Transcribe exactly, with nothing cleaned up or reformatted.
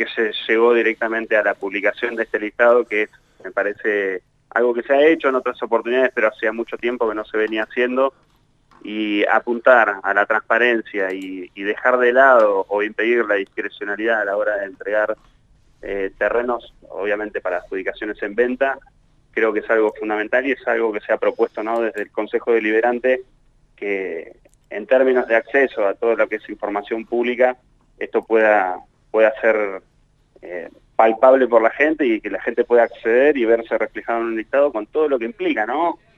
que se llegó directamente a la publicación de este listado, que es, me parece, algo que se ha hecho en otras oportunidades, pero hacía mucho tiempo que no se venía haciendo, y apuntar a la transparencia y, y dejar de lado o impedir la discrecionalidad a la hora de entregar eh, terrenos, obviamente para adjudicaciones en venta, creo que es algo fundamental y es algo que se ha propuesto, ¿no?, desde el Consejo Deliberante, que en términos de acceso a todo lo que es información pública, esto pueda, pueda ser eh, palpable por la gente y que la gente pueda acceder y verse reflejado en un listado con todo lo que implica, ¿no?